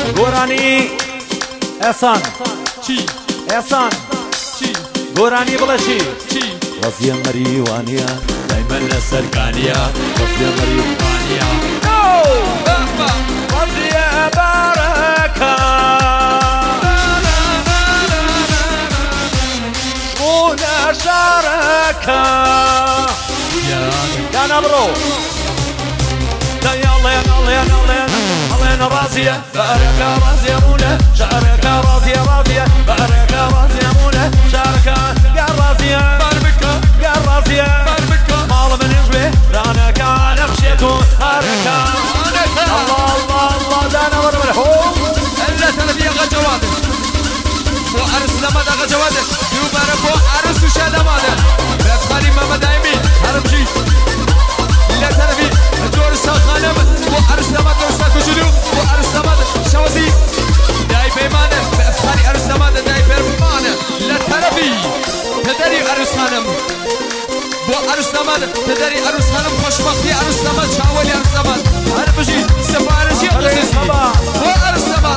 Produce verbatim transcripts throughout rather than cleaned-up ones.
گۆرانی ئێسان چی ئێسان چی گۆرانی بڵێ چی چی ڕزیە مەریوانیە دایمەن لەسەر کانیە ڕزیە مەریوانیە ڕزیە بارەکە بوونە شارەکە یانە بڕۆ يالين يالين يالين يالين رازية باركة رازية مونة شاركة رازية رازية باركة رازية مونة شاركة يا رازية باربكة يا رازية باربكة مال من يجبه رانا كان خشيتو حركة الله الله الله دانا ورملحوم إلا تلبية غجواتك وعرس لما دا غجواتك يوباركو عرس وشادماتك بأفخاري ماما دايمي هرمجي لا تلبي دور ساخانم وعرس لما دور ساكوجلو وعرس لما شوزي داي بيمانه بأفخاري عرس لما داي بيمانه لا تلبي تدري عرس خانم وعرس لما تدري عرس خانم خوشبختي عرس لما شاولي عرس لما هرمجي سفارشي قصصي وعرس لما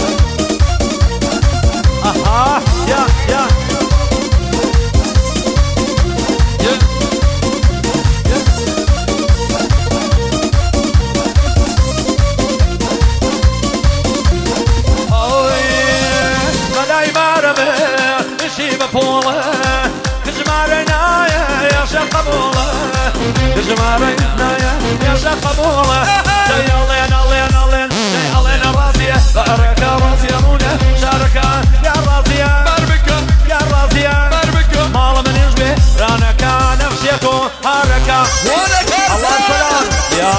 اها يا يا جمارينا يا شيخ قبوله جاي علينا علينا علينا جاي علينا رازية باركة رازية مونة شاركة يا رازية باربكة يا رازية باربكة مال من يشبه رانا كان فشيتو حركة الله السلام يا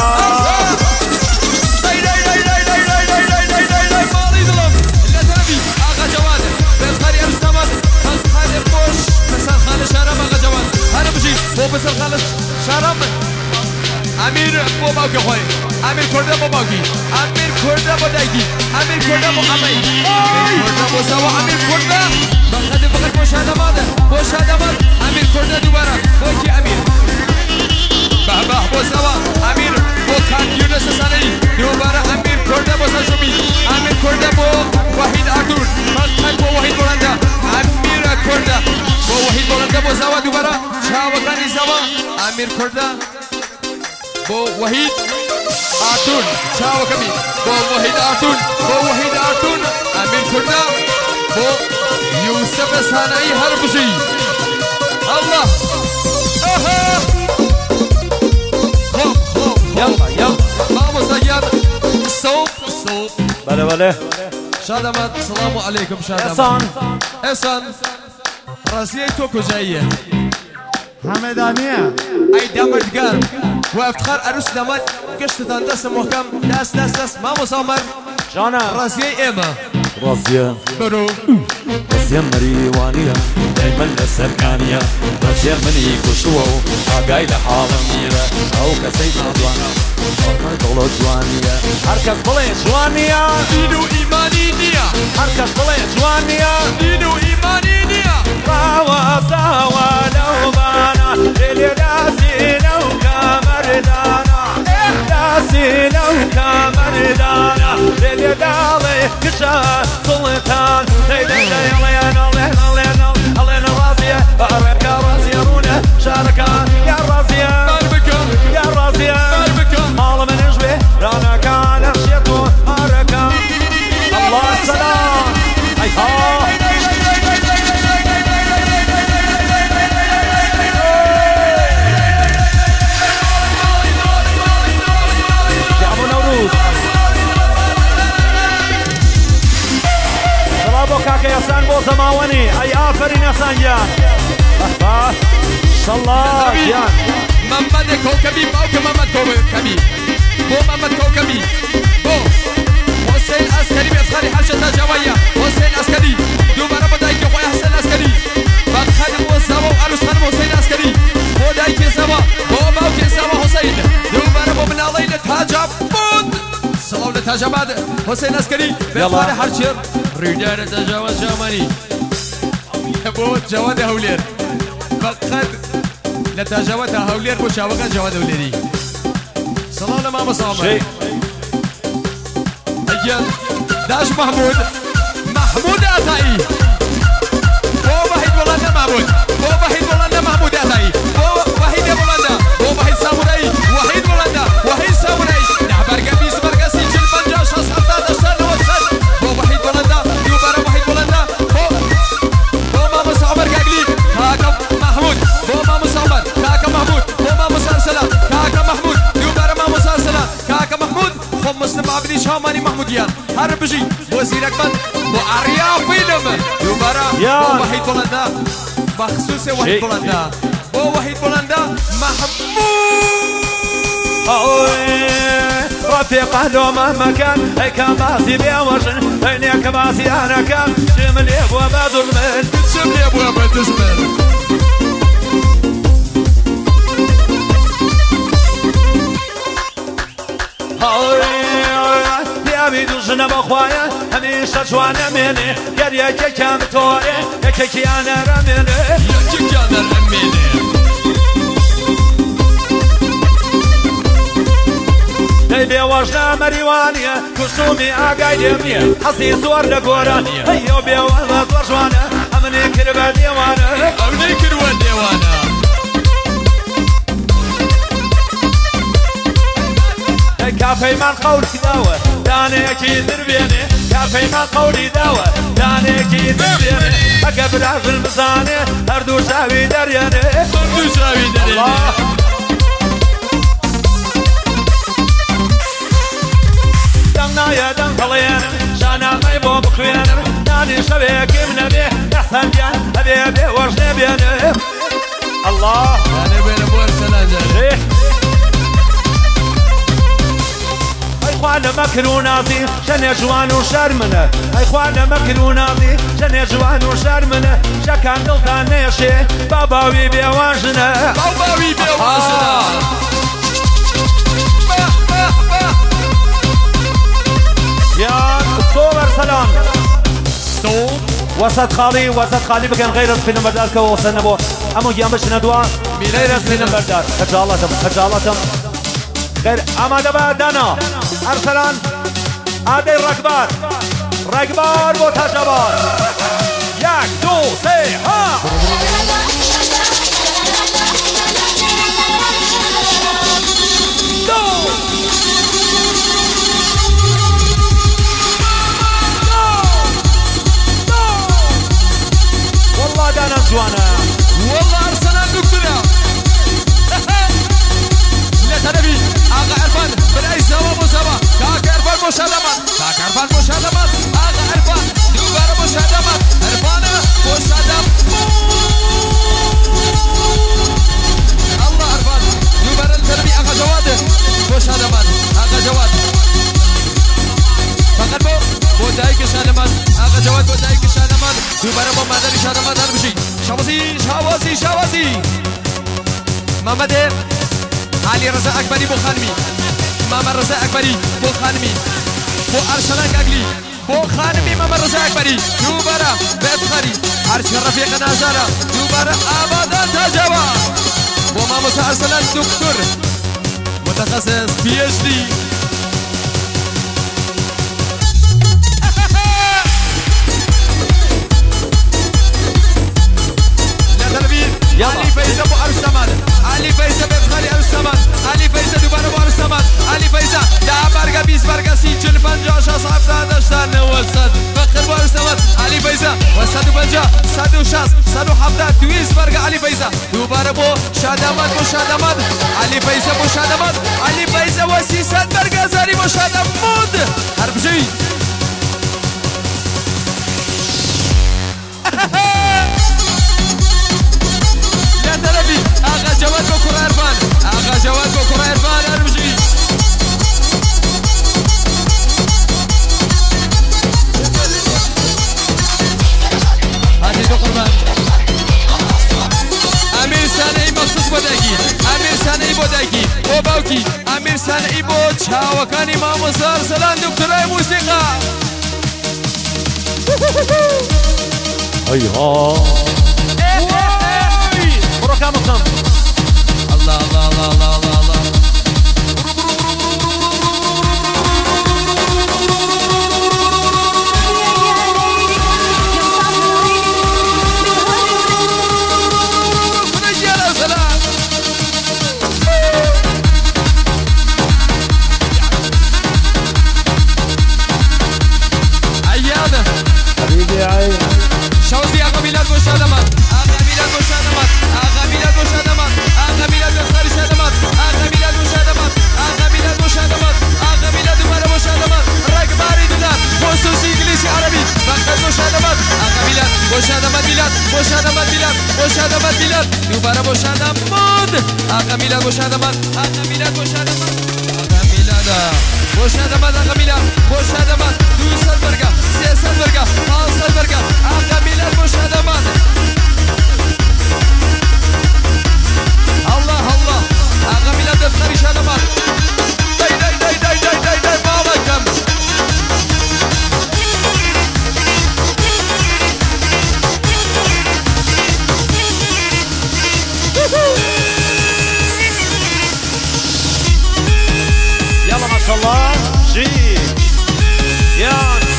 بس الخالص شرم امیر بابا که خوای امیر کرده بابا کی امیر کرده با دایکی امیر کرده با امی امیر کرده با سوا امیر کرده بخاطر فقط مشاهده ماده مشاهده ماد امیر کرده دوباره با کی امیر به به با سوا امیر با کان یونس سانی دوباره امیر کرده با سشمی امیر کرده با وحید آتور خاک با وحید بلنده امیر کرده با وحید بلنده با سوا دوباره شاوکانی سوا امیر کرده با وحید آتون شاوکمی با وحید آتون با وحید آتون امیر کرده با یوسف سانایی هربشی الله اها خوب خوب يلا يلا مامو سياد صوب صوب بله بله شادمت السلام عليكم شادمت احسان احسان راسية تو كجاية همدانية اي دمردگار وافتخار عروس دمت قشتتان دست محکم دست دست دست مامو سامر جانا راسية ايما رازية برو رازية مريوانية دايما لسركانية رازية مني كشوة عقاي لحالمية او كسيد جوانية فرمي طولو جوانية هركز بلي جوانية دينو ايماني نيا هركز بلي جوانية دينو ايماني نيا راوا ساوا لو بانا للي راسي لو كمردانا راسي لو كمردانا للي دالي كشا سلطان ليلي ليلي علينا علينا علينا رازية باركة رازية مونة شاركة يا رازية باربكة يا رازية باربكة مال من يشبه رانا كان خشيتو حركة الله السلام هاي ها كاكا يسان بو زماوني اي آفرين يسان جان بحبا شالله جان محمد كوكبي باوك محمد كوكبي بو محمد كوكبي بو حسين عسكري بأفخاري حرشة جوية حسين عسكري دوباره با دايكي خوي حسين عسكري بخاري بو زوا وعروس خانم حسين عسكري بو دايكي زوا بو باوكي زوا حسين دوباره بو منالين تاجا بود سلام لتاجاباد حسين عسكري بأفخاري حرشة ريدار تجاوز جاماني بو جواد هولير فقط لتجاوز هولير بو شاوكا جواد هوليري سلام لماما سامر شيء اجل داش محمود محمود عطایی بو وحید بلنده محمود بو وحید بلنده محمود عطایی بو وحید بلنده بو وحید سامورایی وحید بلنده وحید سامورایی ده برگه بیست برگه سی چل پنجاه شصت هفتاد هشتاد نود صد بو وحید بلنده دوباره وحید بلنده بو بو ماموس عمر گاگلی کاکا محمود بو ماموس عمر کاکا محمود بو ماموس ارسلان کاکا محمود دوباره ماموس ارسلان کاکا محمود خب مسلم عبدی شامانی محمودیان هر بجی بو زیرک من بو عریا فیلم دوباره بو وحید بلنده بخصوص وحید بلنده بو وحید بلنده محمود رفيق أهله مهما كان هيك ماسي بيوجن هيك ماسي أنا كان جملي أبواب ظلمن جملي أبواب ظلمن دوشنا بخوايا هميشه جوانا مني قال يا كيكام توري يا كيكي انا رميني يا كيكي انا رميني ديبي وجنا مريوانيا كشومي اقاي ديمني حصي زور لقورانيا هيو بيوانا زور جوانا امني كربا ديوانا امني كربا ديوانا كافي من قولي داوة داني اكيد دربيني كافي من قولي داوة داني اكيد دربيني اقبل عز المساني هردو شاوي درياني هردو شاوي درياني دمنا يا دم طليانا شانا ما يبو بخويانا داني شبيك من بيه احسن بيان هبي بيه ورشني بياني الله داني بيه ابو ارسلان خوانا مكرو ناظي شن جوان وشرمنا اي خوانا مكرو ناظي شن جوان وشرمنا شكان دلتان نيشي باباوي بيواجنا باباوي بيواجنا يا صور سلام صوب وسط خالي وسط خالي بكن غير في نمبردار كو وصلنا بو امو جامش ندوا غير في نمبردار خجالتم خجالتم غير اما دبا دانا ارسلان عادي ركبار ركبار وتجبار ياك دو سي ها دو والله دانا جوانا والله ارسلان دكتورة لا تنبي آقا عرفان بالأي سوا مسوا كاك عرفان مشادمات كاك عرفان مشادمات آقا عرفان دوباره مشادمات عرفان مشادم الله عرفان دوباره التربي آقا جواد مشادمات آقا جواد فقط بو بو دايك شادمات آقا جواد بو دايك شادمات دوباره بو مادر شادمات هر بشي شوازي شوازي شوازي محمد علي رضا اکبری بو خانمی ماما رضا اکبری بو خانمی بو ارسلان گاگلی بو خانمی ماما رضا اکبری دوباره بفخری ارش رفیق نازارا دوباره آبادان تجوا بو ماما ارسلان دکتر متخصص پی اچ دی علي فايزة ابو ارسمان علي فايزة بفخري ارسمان علي فايزة دوباره ابو ارسمان علي فايزة ده برقه بیست برقه سی چل پنجاه شصت هفتاد هشتاد نود صد فخر ابو ارسمان علي فايزة و صد و پنجاه صد و شصت صد و هفتاد دویست برقه علي فايزة دوباره ابو شادمات مشادمات علي فايزة مشادمات علي فايزة و سیصد برقه زاری مشادمات حرب جوی آقا جواد بو كرة عرفان آقا جواد بو كرة عرفان ارمجي هاتي دو قربان امير سانعي مخصوص بودايكي امير سانعي بودايكي بو باوكي امير سانعي بو چاوكاني مامو سار سلام دكتوراي موسيقى ايها برو كامل الله الله الله الله الله الله بوشادمات میلاد بوشادمات میلاد دوباره بوشادمات آقا میلاد بوشادمات آقا میلاد بوشادمات آقا میلاد بوشادمات آقا میلاد بوشادمات دویست برگا سیصد برگا پانصد برگا آقا میلاد بوشادمات الله الله آقا میلاد دفتری شادمات دای دای دای دای دای دای دای بابا کم يلا ما شاء الله جي يا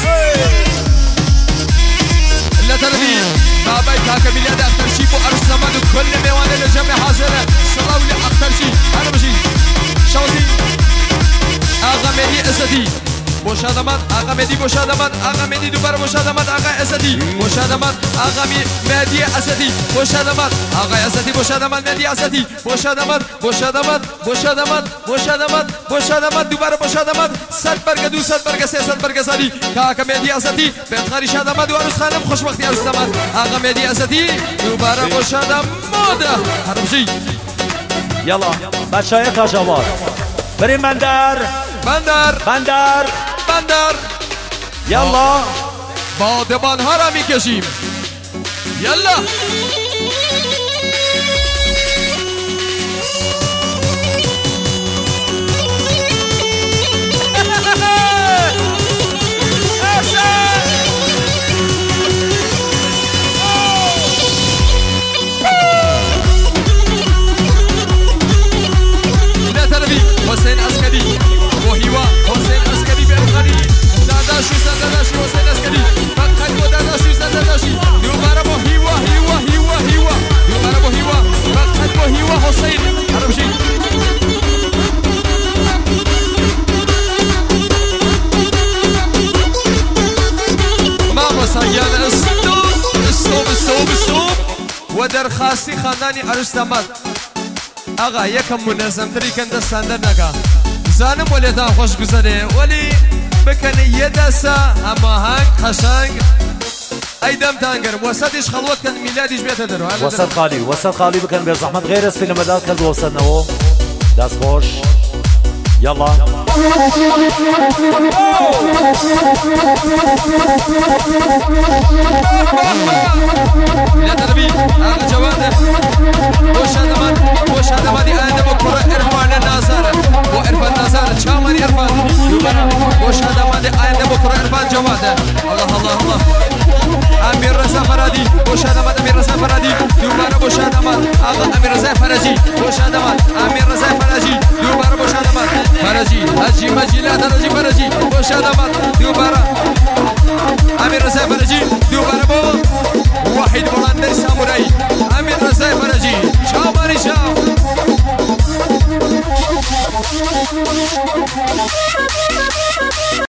لا تربي بابا كاكا ميلاد اختر شي بو ارس زمان كل ميوان الجمع حاضره صلاة ولي اختر شي انا بجي شوزي آقا مهدي اسدي مشادمات آقا مهدي مشادمات آقا مهدي دوباره مشادمات آقا اسدي مشادمات آقا مهدي اسدي مشادمات آقا اسدي مشادمات مهدي اسدي مشادمات مشادمات مشادمات مشادمات مشادمات دوباره مشادمات صد برگه دو صد برگه سه صد برگه سالی کاکا مهدی اسدي بخاری شادمات و عروس خانم خوشبختی عروس داماد آقا مهدي اسدي دوباره مشادمات هرمجي يلا بچه‌های تاج‌آباد بریم بندر بندر بندر بندر يلا بادمان ها را میکشیم یلا حسین عسکری وهیوا حسین عسکری بخاری داداشی داداشی حسین عسکری فقط با داداشی داداشی دوباره با هیوا هیوا هیوا هیوا دوباره با هیوا فقط با هیوا حسین عربشی ما مسایل استوب استوب استوب استوب و درخواستی خاندانی عروس داماد آقا یکم منظم تری کن دستاندر نگا زانم ولی دا خوش گذاره ولی بکنی یه دستا اما هنگ خشنگ ایدم تانگر وسطش خلوت کن میلادیش بیته درو وسط خالی وسط خالی بکن بیر زحمت غیر از فیلم مداد کن وسط نو دست خوش يلا لا تربي هذا جواده وشادمان وشادمان أنا بكرة إرفان النازار وإرفان النازار شامل إرفان وشادمان أنا بكرة إرفان جواده الله الله الله أمير رزا فرادي وشادمان أمير رزا فرادي دوباره وشادمان آقا أمير رزا فرجي وشادمان أمير رزا فرجي دوباره وشادمان فرجي هجي مجي لا ترجي فرجي وشادمان دوباره أمير رزا فرجي دوباره بو واحد بلند ساموراي أمير رزا فرجي شامري شام